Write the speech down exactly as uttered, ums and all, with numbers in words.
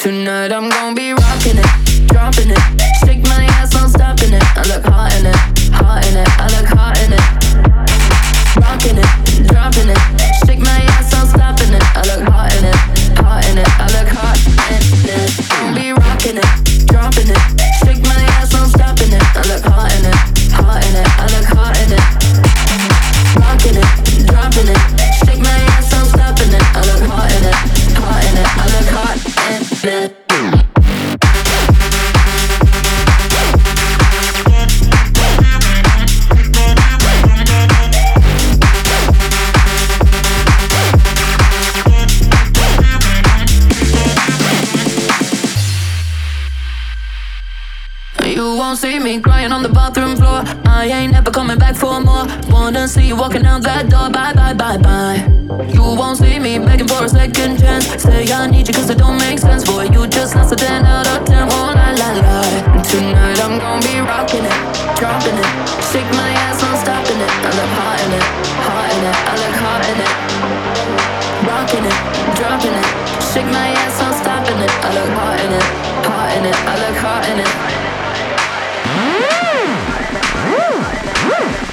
Tonight I'm gonna be rocking it, dropping it. Shake my ass, no stopping it. I look hot in it, hot in it. I look hot in it. Rocking it, dropping it. Shake my ass, no stopping it. I look hot in it, hot in it. I look hot in it. Be rocking it, dropping it. Shake my ass, no stopping it. I look hot in it, hot in it. I look hot in it. Rocking it, dropping it. Shake my ass, no stopping it. I look hot in it, hot in it. I look hot in it. You won't see me crying on the bathroom floor. I ain't never coming back for more. Wanna see you walking out that door. Bye, bye, bye, bye. You won't see me begging for a second chance. Say I need you cause it don't make sense. Boy, you just lost a ten out of ten. Oh, la, la, la. Tonight I'm gonna be rocking it, dropping it. Shake my ass, I'm stopping it. I look hot in it, hot in it. I look hot in it. Rocking it, dropping it. Shake my ass, I'm stopping it. I look hot in it, hot in it. I look hot in it. Mm. Mm.